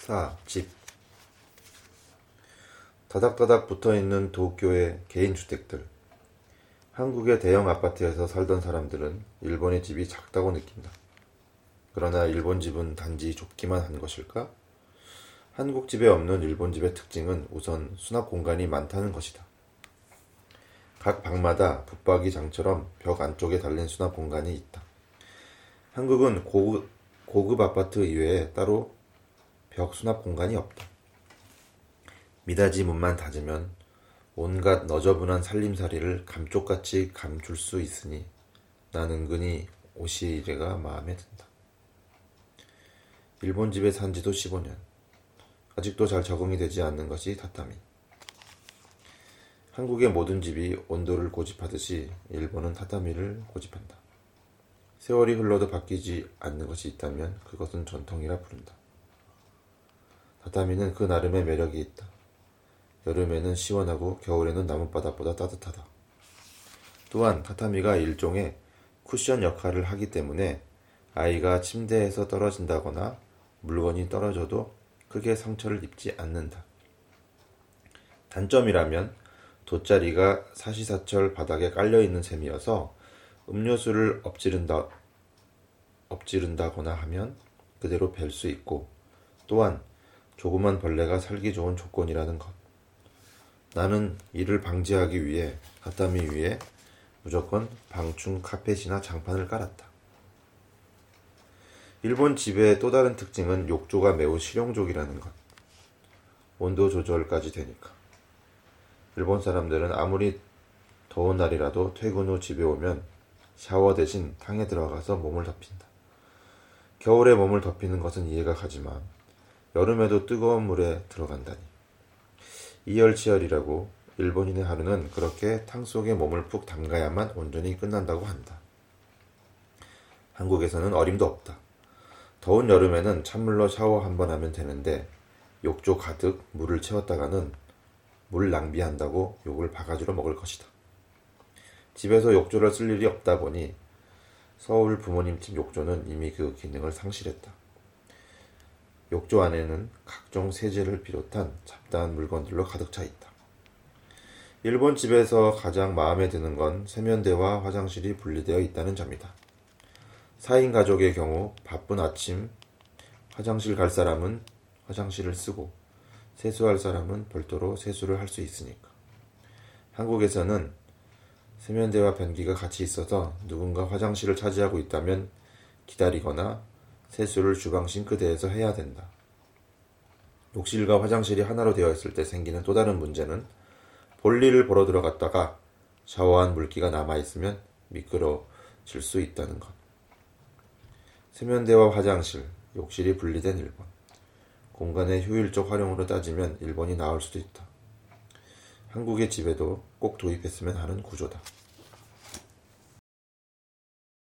4. 집. 다닥다닥 붙어있는 도쿄의 개인주택들. 한국의 대형 아파트에서 살던 사람들은 일본의 집이 작다고 느낀다. 그러나 일본 집은 단지 좁기만 한 것일까? 한국 집에 없는 일본 집의 특징은 우선 수납 공간이 많다는 것이다. 각 방마다 붙박이장처럼 벽 안쪽에 달린 수납 공간이 있다. 한국은 고급 아파트 이외에 따로 벽 수납 공간이 없다. 미닫이 문만 닫으면 온갖 너저분한 살림살이를 감쪽같이 감출 수 있으니 난 은근히 오시리가 마음에 든다. 일본 집에 산 지도 15년. 아직도 잘 적응이 되지 않는 것이 타타미. 한국의 모든 집이 온도를 고집하듯이 일본은 타타미를 고집한다. 세월이 흘러도 바뀌지 않는 것이 있다면 그것은 전통이라 부른다. 타타미는 그 나름의 매력이 있다. 여름에는 시원하고 겨울에는 나뭇바닥보다 따뜻하다. 또한 타타미가 일종의 쿠션 역할을 하기 때문에 아이가 침대에서 떨어진다거나 물건이 떨어져도 크게 상처를 입지 않는다. 단점이라면 돗자리가 사시사철 바닥에 깔려있는 셈이어서 음료수를 엎지른다거나 하면 그대로 벨 수 있고, 또한 조그만 벌레가 살기 좋은 조건이라는 것. 나는 이를 방지하기 위해 타타미 위에 무조건 방충 카펫이나 장판을 깔았다. 일본 집의 또 다른 특징은 욕조가 매우 실용적이라는 것. 온도 조절까지 되니까. 일본 사람들은 아무리 더운 날이라도 퇴근 후 집에 오면 샤워 대신 탕에 들어가서 몸을 덮인다. 겨울에 몸을 덮이는 것은 이해가 가지만 여름에도 뜨거운 물에 들어간다니. 이열치열이라고 일본인의 하루는 그렇게 탕 속에 몸을 푹 담가야만 온전히 끝난다고 한다. 한국에서는 어림도 없다. 더운 여름에는 찬물로 샤워 한번 하면 되는데 욕조 가득 물을 채웠다가는 물 낭비한다고 욕을 바가지로 먹을 것이다. 집에서 욕조를 쓸 일이 없다 보니 서울 부모님 집 욕조는 이미 그 기능을 상실했다. 욕조 안에는 각종 세제를 비롯한 잡다한 물건들로 가득 차 있다. 일본 집에서 가장 마음에 드는 건 세면대와 화장실이 분리되어 있다는 점이다. 4인 가족의 경우 바쁜 아침 화장실 갈 사람은 화장실을 쓰고 세수할 사람은 별도로 세수를 할 수 있으니까. 한국에서는 세면대와 변기가 같이 있어서 누군가 화장실을 차지하고 있다면 기다리거나 세수를 주방 싱크대에서 해야 된다. 욕실과 화장실이 하나로 되어 있을 때 생기는 또 다른 문제는 볼일을 보러 들어갔다가 샤워한 물기가 남아있으면 미끄러질 수 있다는 것. 세면대와 화장실, 욕실이 분리된 일본. 공간의 효율적 활용으로 따지면 일본이 나을 수도 있다. 한국의 집에도 꼭 도입했으면 하는 구조다.